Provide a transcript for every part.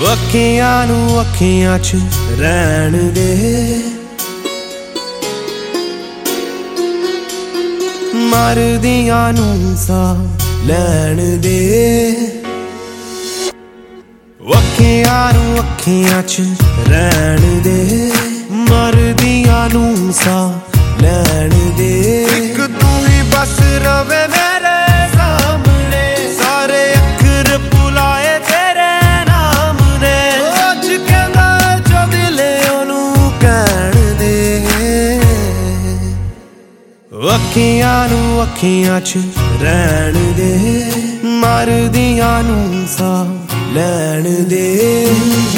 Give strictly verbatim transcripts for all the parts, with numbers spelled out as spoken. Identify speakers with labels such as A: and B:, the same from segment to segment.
A: ਅੱਖੀਆਂ ਨੂੰ ਅੱਖੀਆਂ 'ਚ ਰਹਿਣ ਦੇ, ਮਰਦੀਆਂ ਨੂੰ ਸਾਹ ਲੈਣ ਦੇ। ਅੱਖੀਆਂ ਨੂੰ ਅੱਖੀਆਂ 'ਚ ਰਹਿਣ ਦੇ, ਮਰਦੀਆਂ ਨੂੰ ਸਾਹ ਲੈਣ ਦੇ। ਇੱਕ ਤੂੰ ਹੀ ਬਸ ਰਵੇ ਮੇਰੇ ਸਾਹਮਣੇ, ਸਾਰੇ ਅੱਖਰ ਭੁਲਾਏ ਤੇਰੇ ਨਾਮ ਨੇ। ਅੱਜ ਕਹਿੰਦਾ ਜੋ ਦਿਲ ਉਹਨੂੰ ਕਹਿਣ ਦੇ। ਅੱਖੀਆਂ ਨੂੰ ਅੱਖੀਆਂ 'ਚ ਰਹਿਣ ਦੇ, ਮਰਦੀਆਂ ਨੂੰ ਸਾਹ ਲੈਣ ਦੇ।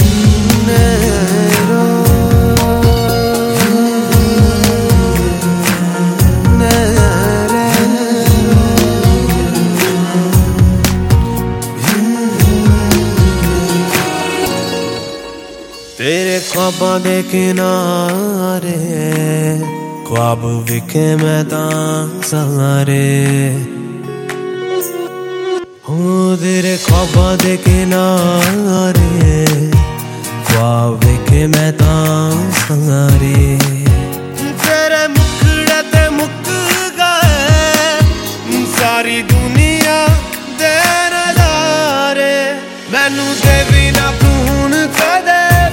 A: तेरे ख्वाबां दे किनारे ख्वाब विखे मैं तां सहारे, हो तेरे ख्वाबां दे किनारे ख्वाब विखे मैं तां सहारे। तेरे मुखड़े ते मुक गए सारी दुनिया दे नज़ारे, मैनू दे बिना खून कदे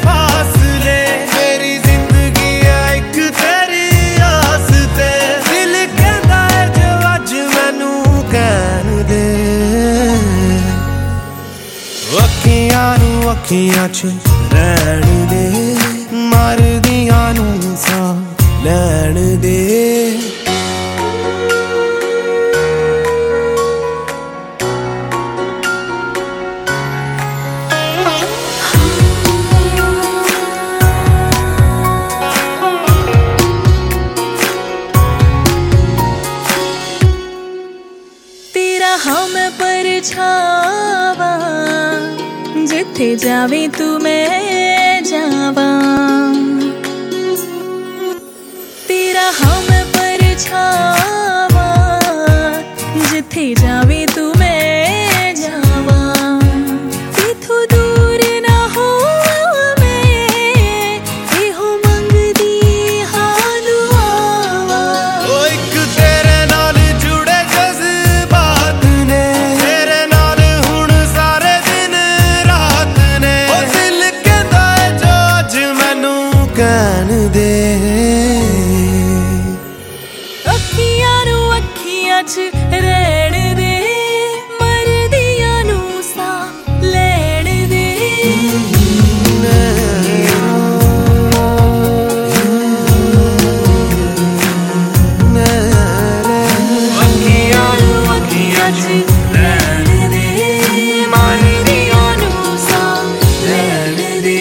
A: ਅੱਖੀਆਂ ਨੂੰ ਅੱਖੀਆਂ 'ਚ ਰਹਿਣ ਦੇ, ਮਰਦੀਆਂ ਨੂੰ ਸਾਹ ਲੈਣ ਦੇ।
B: तेरा हम परछावा, जिथे जावे तू मैं जावा। तेरा हम परछावा, जिथे जावे तू मैं जावा। तेथों दूर ना हो मैं, एहो मंगदी हां दुआवा।
A: ओ एक तेरे नाल जुड़े जज्बात ने, तेरे नाल हुण सारे दिन रात ने। ओ दिल कहंदा जो अज मैनू कहण दे।
B: ਅੱਖੀਆਂ ਨੂੰ ਅੱਖੀਆਂ 'ਚ ਰਹਿਣ ਦੇ, ਮਰਦੀਆਂ ਨੂੰ ਸਾਹ ਲੈਣ ਦੇ। ਅੱਖੀਆਂ ਨੂੰ ਅੱਖੀਆਂ 'ਚ ਰਹਿਣ ਦੇ, ਮਰਦੀਆਂ ਨੂੰ ਸਾਹ ਲੈਣ ਦੇ।